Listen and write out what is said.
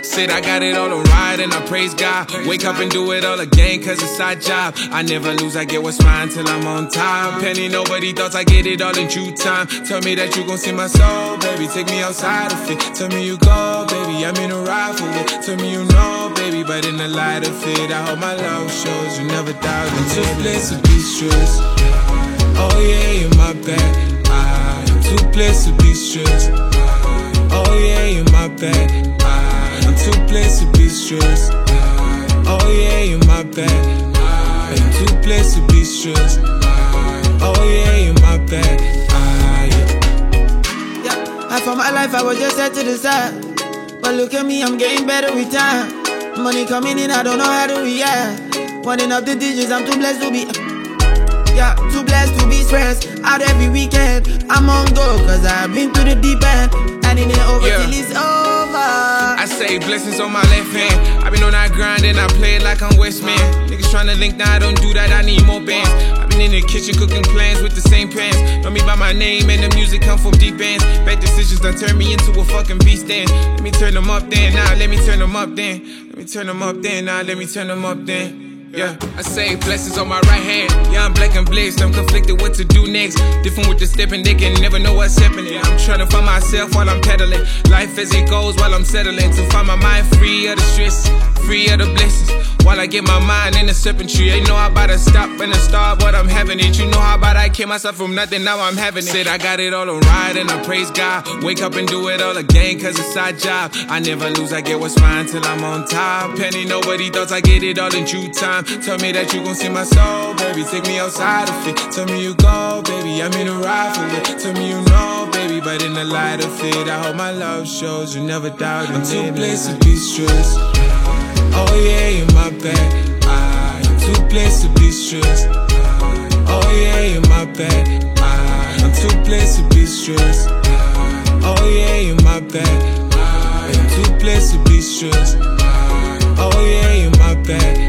Said I got it all on ride and I praise God. Wake up and do it all again cause it's side job. I never lose, I get what's mine till I'm on top. Penny nobody thought I get it all in due time. Tell me that you gon' see my soul, baby, take me outside of it. Tell me you go, baby, I'm in a ride for it. Tell me you know, baby, but in the light of it, I hope my love shows you never doubt it. I'm too blessed to be stressed. Oh yeah, you're my bad. I'm too blessed to be stressed. Oh yeah, you're my bad. I'm too blessed to be stressed. Oh yeah, you're my bad. I'm too blessed to be stressed. Oh yeah, you're my bad. Yeah, for my life I was just set to the side, but look at me, I'm getting better with time. Money coming in, I don't know how to react. Running up the digits, I'm too blessed to be. Yeah, too blessed to be stressed out every weekend. I'm on go, cause I've been through the deep end. And it ain't over till it's over. I say blessings on my left hand. I been on that grind and I play it like I'm Westman. Niggas tryna link, now I don't do that, I need more bands. I been in the kitchen cooking plans with the same pans. Know me by my name and the music come from deep ends. Bad decisions done turn me into a fucking beast then. Let me turn them up then, now let me turn them up then. Let me turn them up then, now let me turn them up then. Yeah, I say blessings on my right hand. Yeah, I'm black and blessed, I'm conflicted what to do next. Different with the stepping, they can never know what's happening. I'm trying to find myself while I'm pedaling. Life as it goes while I'm settling. To find my mind free of the stress, free of the blessings. While I get my mind in the serpent tree. Ain't know how about to stop and to start, but I'm having it. You know how about I came myself from nothing, now I'm having it. Said I got it all on ride and I praise God. Wake up and do it all again cause it's side job. I never lose, I get what's mine till I'm on top. Penny nobody thought I get it all in due time. Tell me that you gon' see my soul, baby, take me outside of it. Tell me you go, baby, I'm in a ride for it. Tell me you know, baby, but in the light of it, I hope my love shows you never doubt it. I'm too blessed to be stressed. Oh yeah, you're my bad. I'm too blessed to be stressed. Oh yeah, you're my bad. I'm too blessed to be stressed. Oh yeah, you're my bad. I'm too blessed to be stressed. Oh yeah, you're my bad.